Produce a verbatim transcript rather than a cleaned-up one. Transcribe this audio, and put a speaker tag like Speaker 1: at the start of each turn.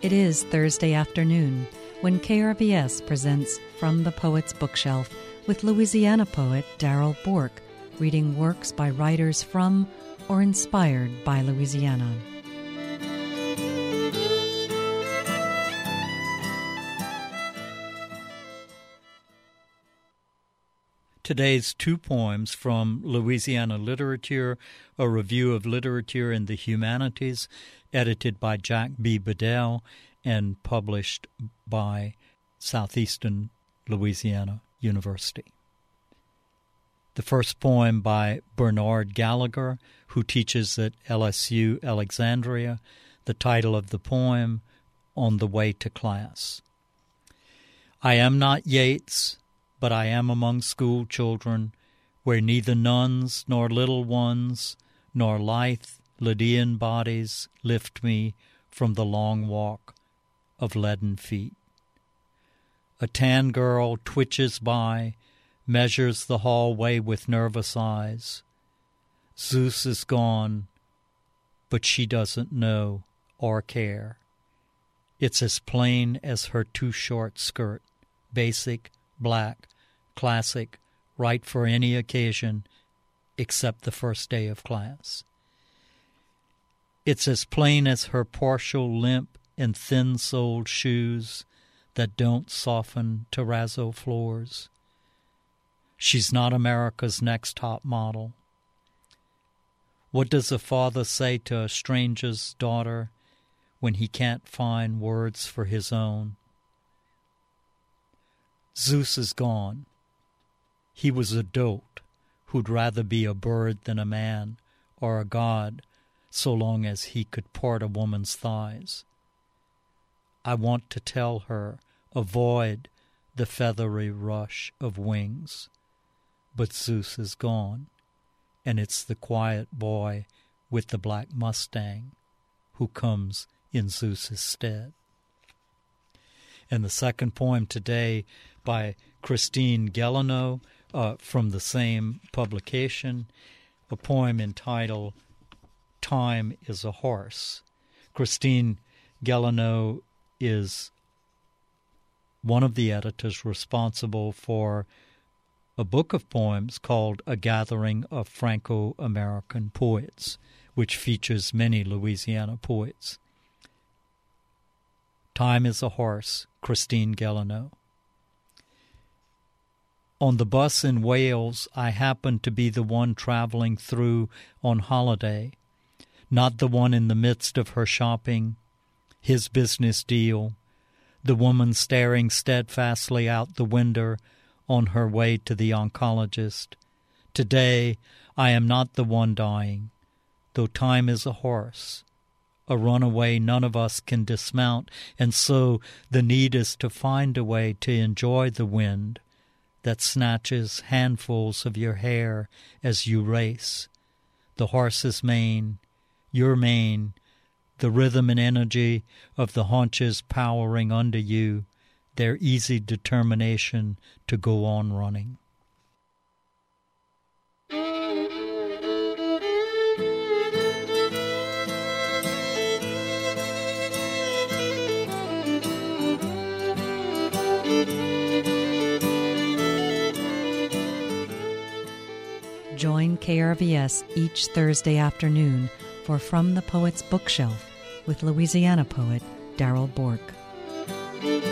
Speaker 1: It is Thursday afternoon when K R V S presents From the Poet's Bookshelf with Louisiana poet Darrell Bourke, reading works by writers from or inspired by Louisiana.
Speaker 2: Today's two poems from Louisiana Literature, a review of literature in the humanities, edited by Jack B. Bedell and published by Southeastern Louisiana University. The first poem by Bernard Gallagher, who teaches at L S U Alexandria. The title of the poem, On the Way to Class. I am not Yeats, but I am among school children, where neither nuns nor little ones, nor lithe Lydian bodies lift me from the long walk of leaden feet. A tan girl twitches by, measures the hallway with nervous eyes. Zeus is gone, but she doesn't know or care. It's as plain as her too short skirt, basic, black, classic, right for any occasion except the first day of class. It's as plain as her partial limp and thin-soled shoes that don't soften terrazzo floors. She's not America's next top model. What does a father say to a stranger's daughter when he can't find words for his own? Zeus is gone. He was a dolt who'd rather be a bird than a man or a god so long as he could part a woman's thighs. I want to tell her, avoid the feathery rush of wings. But Zeus is gone, and it's the quiet boy with the black Mustang who comes in Zeus's stead. And the second poem today by Christine Guilleneau uh, from the same publication, a poem entitled Time is a Horse. Christine Guilleneau is one of the editors responsible for a book of poems called A Gathering of Franco-American Poets, which features many Louisiana poets. Time is a Horse, Christine Guilleneau. On the bus in Wales, I happened to be the one traveling through on holiday, not the one in the midst of her shopping, his business deal, the woman staring steadfastly out the window on her way to the oncologist. Today, I am not the one dying, though time is a horse, a runaway none of us can dismount, and so the need is to find a way to enjoy the wind that snatches handfuls of your hair as you race, the horse's mane, your mane, the rhythm and energy of the haunches powering under you, their easy determination to go on running.
Speaker 1: Join K R V S each Thursday afternoon for From the Poet's Bookshelf with Louisiana poet Darrell Bourke.